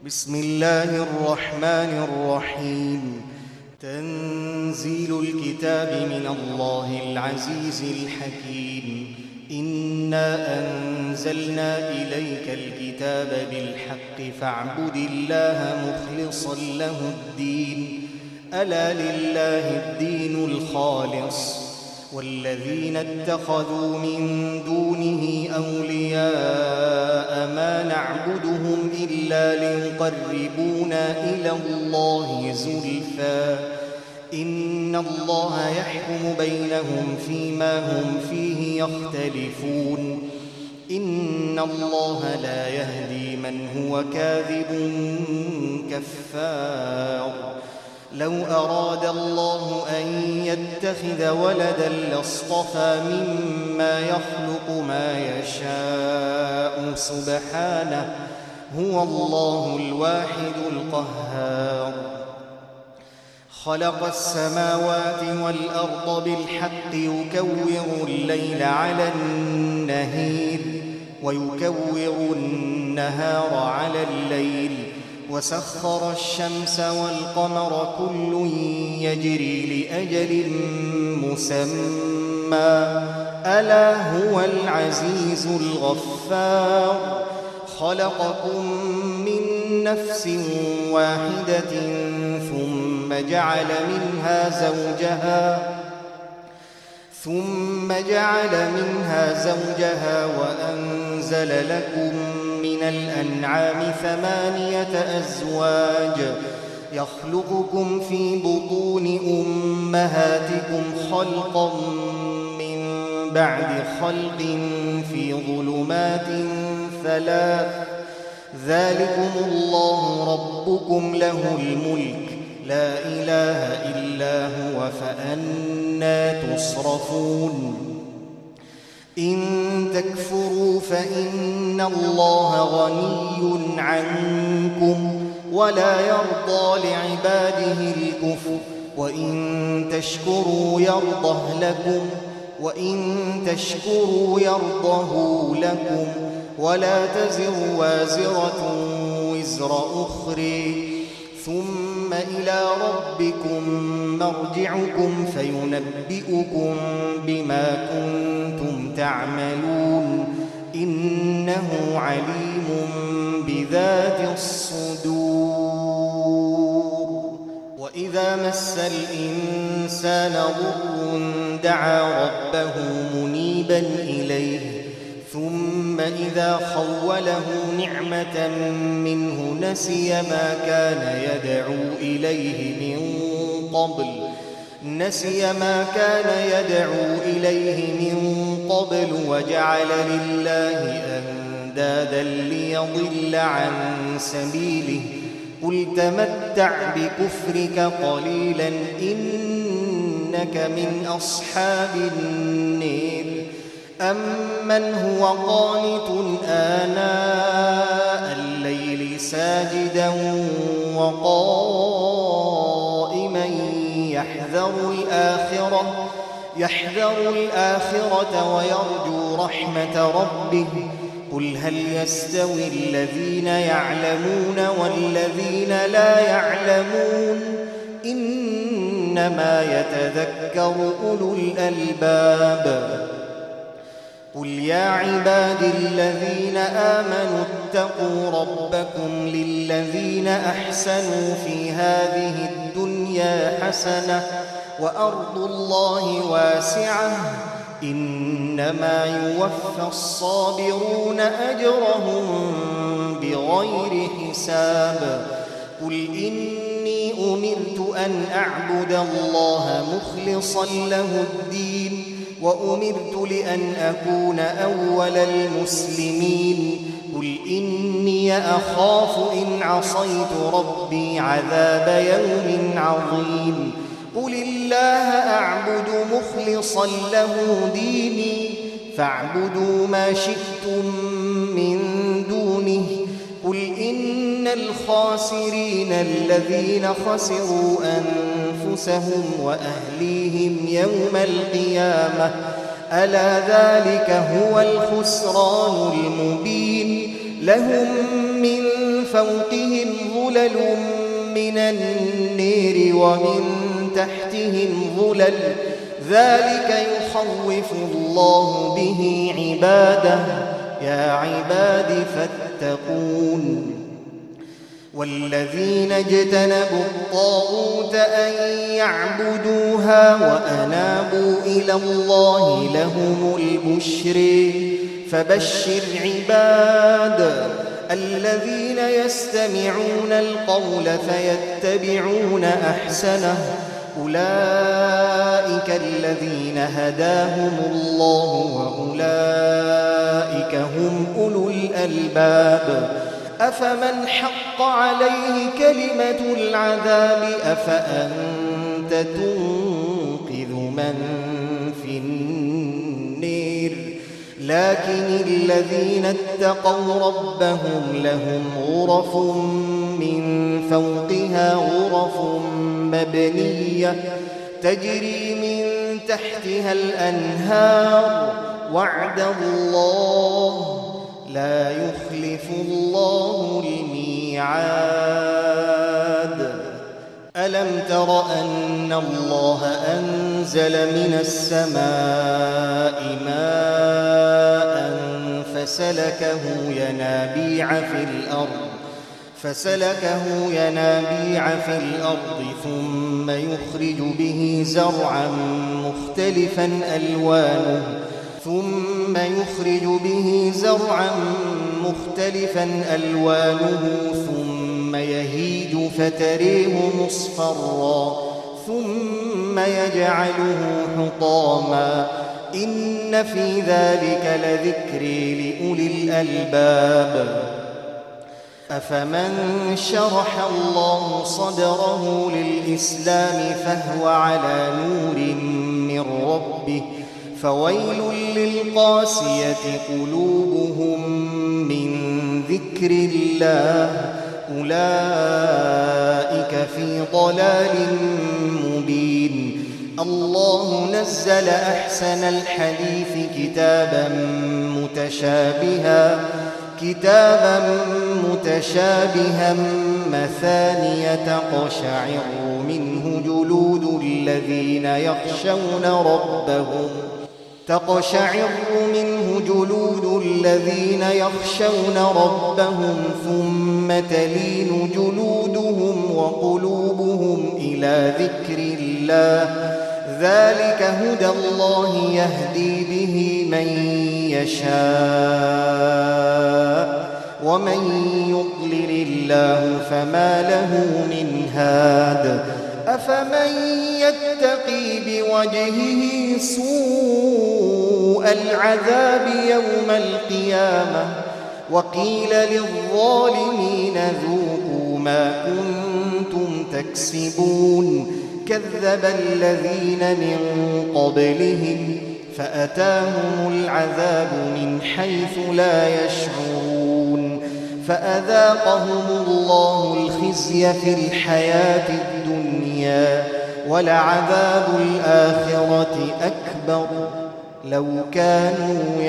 بسم الله الرحمن الرحيم. تنزيل الكتاب من الله العزيز الحكيم. إنا أنزلنا إليك الكتاب بالحق فاعبد الله مخلصا له الدين. ألا لله الدين الخالص، والذين اتخذوا من دونه أولياء ما نعبدهم إلا ليقربونا إلى الله زلفى إن الله يحكم بينهم فيما هم فيه يختلفون. إن الله لا يهدي من هو كاذب كفار. لو أراد الله أن يتخذ ولدا لاصطفى مما يخلق ما يشاء سبحانه، هو الله الواحد القهار. خلق السماوات والأرض بالحق يكور الليل على النهار ويكور النهار على الليل، وسخر الشمس والقمر كل يجري لأجل مسمى، ألا هو العزيز الغفار. خلقكم من نفس واحدة ثم جعل منها زوجها وأنزل لكم من الأنعام 8 أزواج يخلقكم في بطون أمهاتكم خلقا من بعد خلق في ظلمات 3. ذلكم الله ربكم له الملك لا إله إلا هو فأنى تصرفون. إن تكفروا فإن الله غني عنكم ولا يرضى لعباده الكفر، وإن تشكروا يرضه لكم ولا تزر وازرة وزر أخرى، ثم إلى ربكم مرجعكم فينبئكم بما كنتم تعملون، إنه عليم بذات الصدور. وإذا مس الإنسان ضر دعا ربه منيبا إليه، ثم إذا خوله نعمة منه نسي ما كان يدعو إليه من قبل وجعل لله أندادا ليضل عن سبيله. قل تمتع بكفرك قليلا إنك من أصحاب النار. أمن هو قانت آناء الليل ساجدا وقائما يحذر الآخرة ويرجو رحمة ربه. قل هل يستوي الذين يعلمون والذين لا يعلمون؟ إنما يتذكر أولو الألباب. قل يا عبادي الذين آمنوا اتقوا ربكم للذين أحسنوا في هذه الدنيا حسنة وأرض الله واسعة إنما يوفى الصابرون أجرهم بغير حساب. قل إني أمرت أن أعبد الله مخلصا له الدين وأمرت لأن أكون أول المسلمين. قل إني أخاف إن عصيت ربي عذاب يوم عظيم. قل الله أعبد مخلصا له ديني فاعبدوا ما شئتم من دونه. قل إن الخاسرين الذين خسروا أنفسهم وأهليهم يوم القيامة ألا ذلك هو الخسران المبين. لهم من فوقهم ظلل من النير ومن تحتهم ظلل ذلك يخوف الله به عباده يا عباد فاتقون والذين اجتنبوا الطاغوت أن يعبدوها وأنابوا إلى الله لهم البشر فبشر عباد الذين يستمعون القول فيتبعون أحسنه أولئك الذين هداهم الله وأولئك هم أولو الألباب أفمن حق عليه كلمة العذاب أفأنت تنقذ من في النير لكن الذين اتقوا ربهم لهم غرف من فوقها غرف مبنية تجري من تحتها الأنهار وعد الله لا يخلف الله الميعاد ألم تر أن الله أنزل من السماء ماء فسلكه ينابيع في الأرض ثم يخرج به زرعا مختلفا ألوانه ثم يهيج فتريه مصفرا ثم يجعله حطاما إن في ذلك لذكر لأولي الألباب أفمن شرح الله صدره للإسلام فهو على نور من ربه فويل للقاسية قلوبهم من ذكر الله أولئك في ضلال مبين الله نزل أحسن الحديث كتابا متشابها مثانية تقشعر منه جلود الذين يخشون ربهم ثم تلين جلودهم وقلوبهم إلى ذكر الله ذلك هدى الله يهدي به من يشاء ومن يضلل الله فما له من هاد أفمن يتقي بوجهه سوء العذاب يوم القيامة وقيل للظالمين ذوقوا ما كنتم تكسبون كذب الذين من قبلهم فأتاهم العذاب من حيث لا يشعرون فأذاقهم الله الخزي في الحياة الدنيا ولعذاب الآخرة أكبر لو كانوا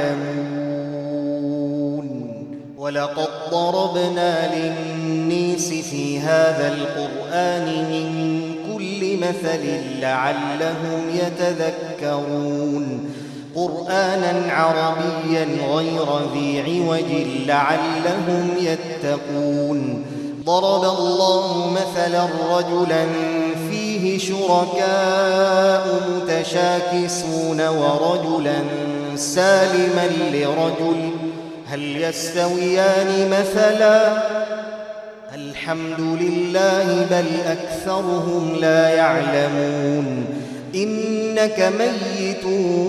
يعلمون ولقد ضربنا للناس في هذا القرآن من كل مثل لعلهم يتذكرون قرآنا عربيا غير ذي عوج لعلهم يتقون ضرب الله مثلا رجلا فيه شركاء متشاكسون ورجلا سالما لرجل هل يستويان مثلا الحمد لله بل أكثرهم لا يعلمون إنك ميت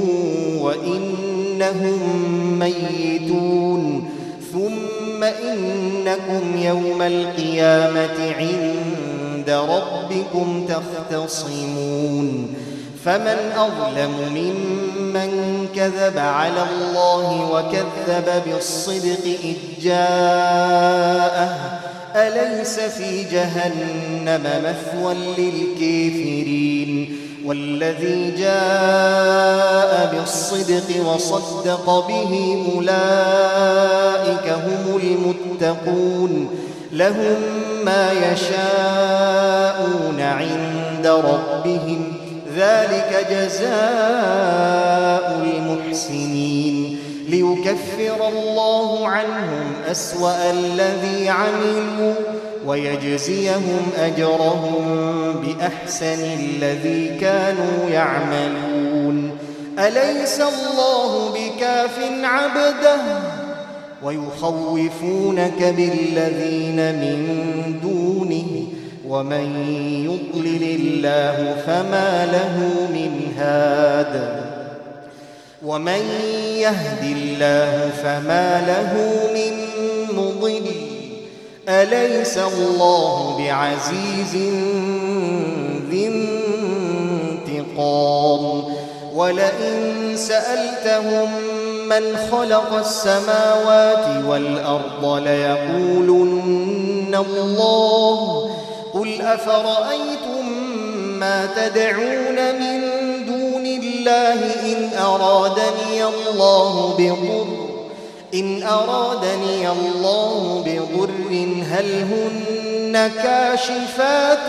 وإنهم ميتون ثم إنكم يوم القيامة عند ربكم تختصمون فمن أظلم ممن كذب على الله وكذب بالصدق إذ جاءه أليس في جهنم مثوى للكافرين والذي جاء بالصدق وصدق به أولئك هم المتقون لهم ما يشاءون عند ربهم ذلك جزاء المحسنين ليكفر الله عنهم أسوأ الذي عملوا ويجزيهم أجرهم بأحسن الذي كانوا يعملون أليس الله بكاف عبده ويخوفونك بالذين من دونه ومن يضلل الله فما له من هاد ومن يهد الله فما له من مضل أليس الله بعزيز ذي انتقام ولئن سألتهم من خلق السماوات والأرض ليقولن الله قل أفرأيتم ما تدعون من دون الله إن أرادني الله بضر هل هن كاشفات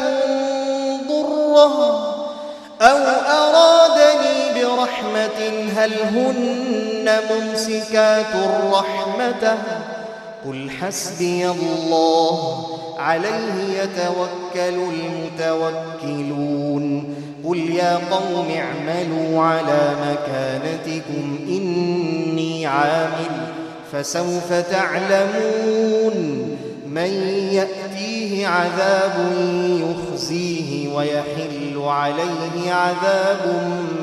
ضره أو أرادني برحمة هل هن ممسكات رحمته قل حسبي الله عليه يتوكل المتوكلون قل يا قوم اعملوا على مكانتكم إني عامل فسوف تعلمون من يأتيه عذاب يخزيه ويحل عليه عذاب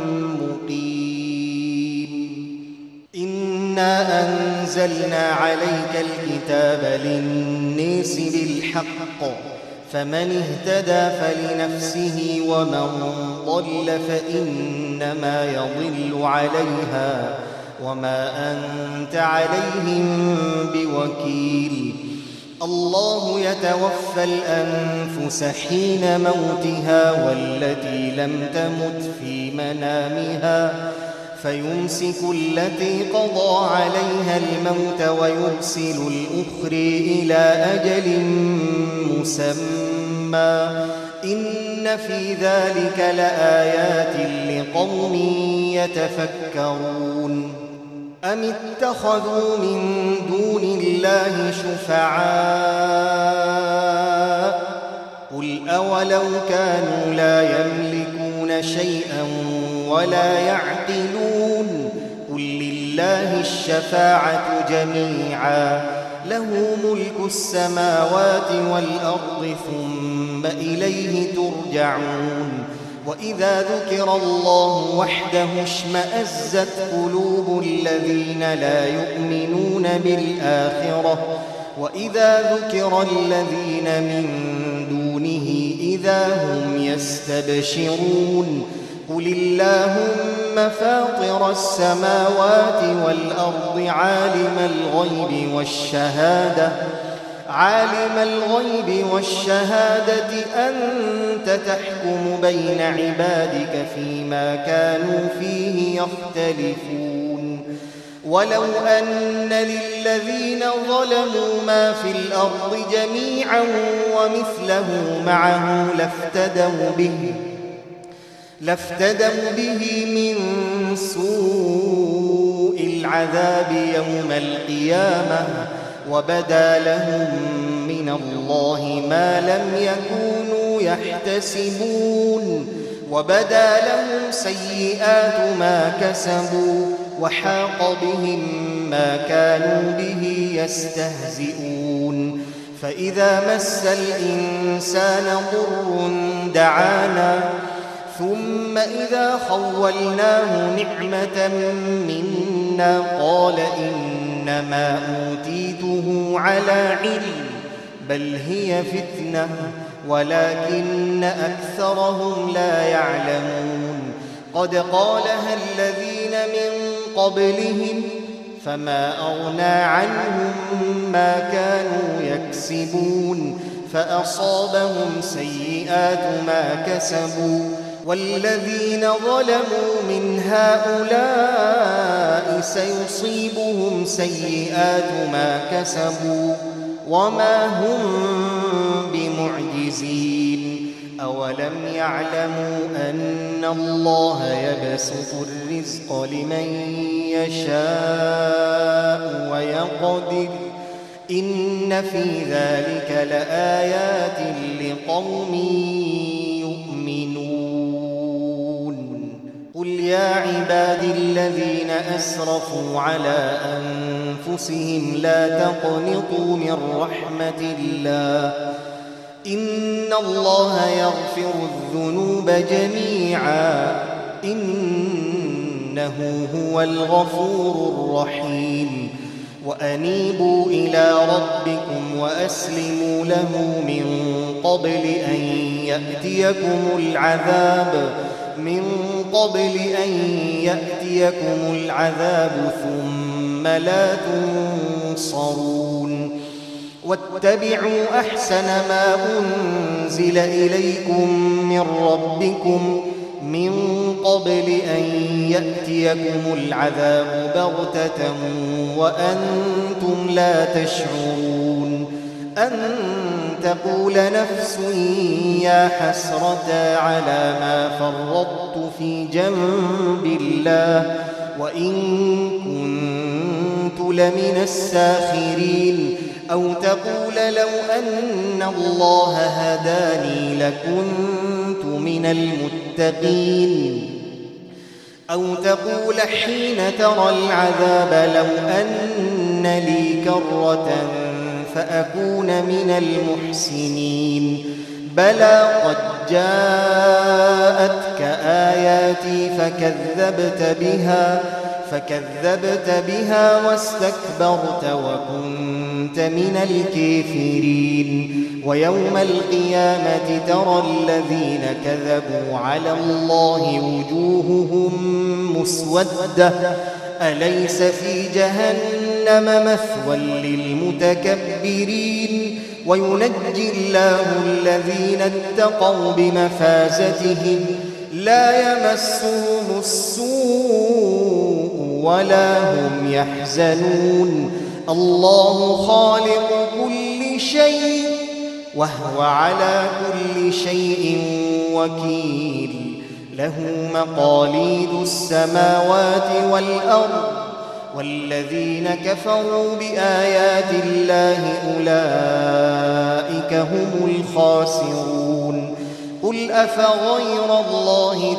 مقيم إنا أنزلنا عليك الكتاب للناس بالحق فمن اهتدى فلنفسه ومن ضل فإنما يضل عليها وما أنت عليهم بوكيل الله يتوفى الأنفس حين موتها والتي لم تمت في منامها فيمسك التي قضى عليها الموت ويرسل الأخرى إلى أجل مسمى إن في ذلك لآيات لقوم يتفكرون أم اتخذوا من دون الله شفعاء قل أولو كانوا لا يملكون شيئا ولا يعقلون قل لله الشفاعة جميعا له ملك السماوات والأرض ثم إليه ترجعون وإذا ذكر الله وحده اشمأزت قلوب الذين لا يؤمنون بالآخرة وإذا ذكر الذين من دونه إذا هم يستبشرون قل اللهم فاطر السماوات والأرض عالم الغيب والشهادة أنت تحكم بين عبادك فيما كانوا فيه يختلفون ولو أن للذين ظلموا ما في الأرض جميعا ومثله معه لافتدوا به من سوء العذاب يوم القيامة وبدا لهم من الله ما لم يكونوا يحتسبون وبدا لهم سيئات ما كسبوا وحاق بهم ما كانوا به يستهزئون فإذا مس الإنسان ضر دعانا ثم إذا خولناه نعمة منا قال إنما أوتيته على علم بل هي فتنة ولكن أكثرهم لا يعلمون قد قالها الذين من قبلهم فما أغنى عنهم ما كانوا يكسبون فأصابهم سيئات ما كسبوا والذين ظلموا من هؤلاء سيصيبهم سيئات ما كسبوا وما هم بمعجزين أولم يعلموا أن الله يبسط الرزق لمن يشاء ويقدر إن في ذلك لآيات لقوم يؤمنون قل يا عبادي الذين أسرفوا على أنفسهم لا تقنطوا من رحمة الله إن الله يغفر الذنوب جميعا إنه هو الغفور الرحيم وأنيبوا إلى ربكم وأسلموا له من قبل أن يأتيكم العذاب ثم لا تنصرون واتبعوا أحسن ما أنزل إليكم من ربكم من قبل أن يأتيكم العذاب بغتة وأنتم لا تشعرون أن تقول نفس يا حسرة على ما فرطت في جنب الله وإن كنت لمن الساخرين أو تقول لو أن الله هداني لكنت من المتقين أو تقول حين ترى العذاب لو أن لي كرة فأكون من المحسنين بلى قد جاءتك آياتي فكذبت بها واستكبرت وكنت من الكافرين ويوم القيامة ترى الذين كذبوا على الله وجوههم مسودة أليس في جهنم مثوى للمتكبرين وينجي الله الذين اتقوا بمفازتهم لا يمسهم السوء ولا هم يحزنون الله خالق كل شيء وهو على كل شيء وكيل له مقاليد السماوات والأرض والذين كفروا بآيات الله أولئك هم الخاسرون قل أفغير الله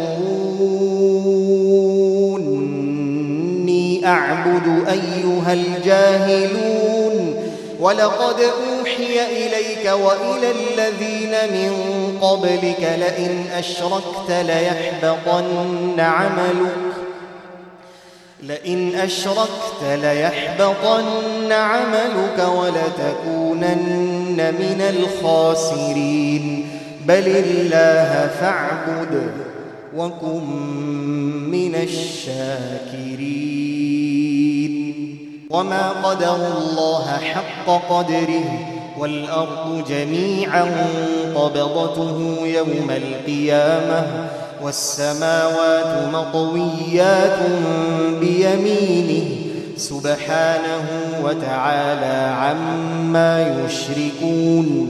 تأمروني أعبد أيها الجاهلون ولقد أوحي إليك وإلى الذين من قبلك لئن أشركت ليحبطن عملك ولتكونن من الخاسرين بل الله فاعبد وكن من الشاكرين وما قدروا الله حق قدره والأرض جميعا قبضته يوم القيامة والسماوات مطويات بيمينه سبحانه وتعالى عما يشركون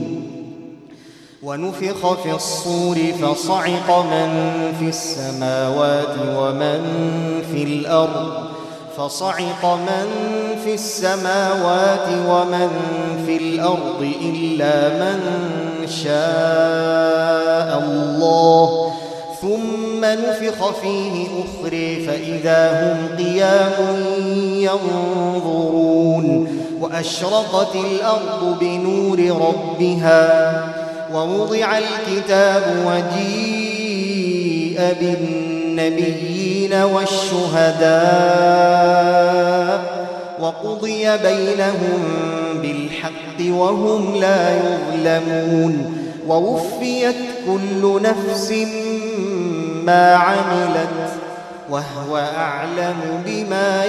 ونفخ في الصور فصعق من في السماوات ومن في الأرض إلا من شاء الله ثم نفخ فيه أخرى فإذا هم قيام ينظرون وأشرقت الأرض بنور ربها ووضع الكتاب وجيء بالنبيين والشهداء وقضي بينهم بالحق وهم لا يظلمون ووفيت كل نفس ما عملت وهو أعلم بما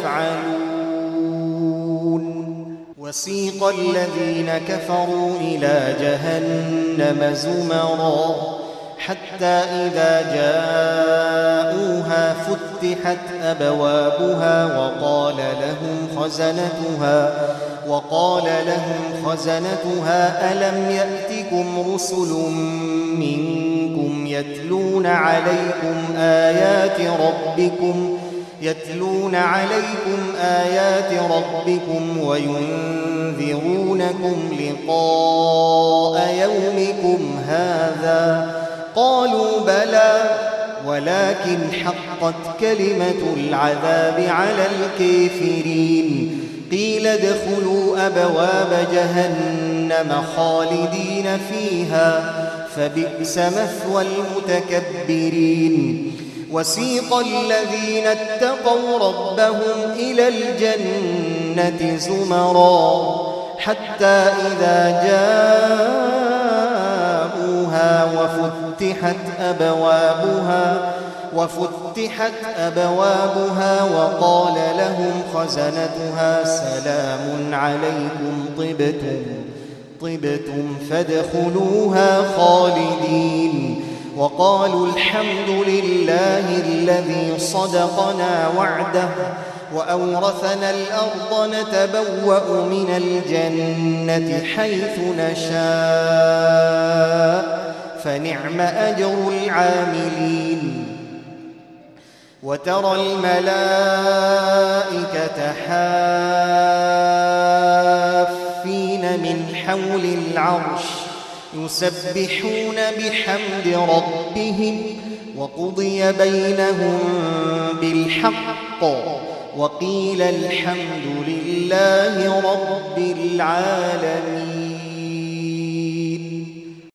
يفعلون وسيق الذين كفروا إلى جهنم زمرا حتى إذا جاءوها فتحت أبوابها وقال لهم خزنتها ألم يأتكم رسل منكم يتلون عليكم آيات ربكم وينذرونكم لقاء يومكم هذا؟ قالوا بلى ولكن حقت كلمة العذاب على الكافرين. قيل ادخلوا أبواب جهنم خالدين فيها فبئس مثوى المتكبرين. وسيق الذين اتقوا ربهم إلى الجنة زمرا حتى إذا جاءوها وفتحت أبوابها وقال لهم خزنتها سلام عليكم طبتم فادخلوها خالدين. وقالوا الحمد لله الذي صدقنا وعده وأورثنا الأرض نتبوأ من الجنة حيث نشاء فنعم أجر العاملين. وترى الملائكة حافين من حول العرش يسبحون بحمد ربهم وقضي بينهم بالحق وقيل الحمد لله رب العالمين.